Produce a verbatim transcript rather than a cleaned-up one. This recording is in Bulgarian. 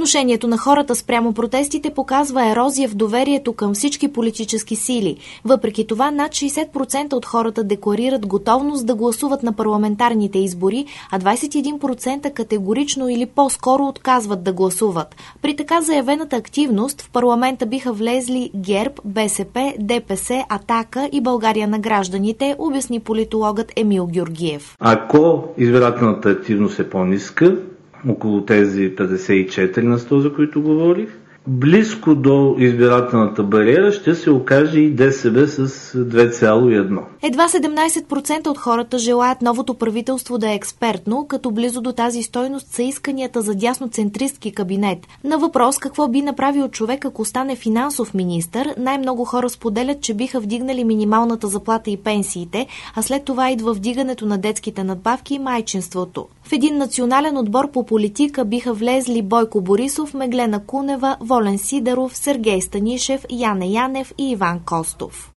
Отношението на хората спрямо протестите показва ерозия в доверието към всички политически сили. Въпреки това, над шейсет процента от хората декларират готовност да гласуват на парламентарните избори, а двадесет и един процента категорично или по-скоро отказват да гласуват. При така заявената активност в парламента биха влезли ГЕРБ, БСП, ДПС, Атака и България на гражданите, обясни политологът Емил Георгиев. Ако избирателната активност е по-ниска, около тези петдесет и четири на сто, за които говорих, близко до избирателната бариера ще се окаже и ДСБ с две цяло и едно. Едва седемнадесет процента от хората желаят новото правителство да е експертно, като близо до тази стойност са исканията за дясноцентристки кабинет. На въпрос какво би направил човек, ако стане финансов министър, най-много хора споделят, че биха вдигнали минималната заплата и пенсиите, а след това идва вдигането на детските надбавки и майчинството. В един национален отбор по политика биха влезли Бойко Борисов, Меглена Кунева, Волен Сидеров, Сергей Станишев, Яне Янев и Иван Костов.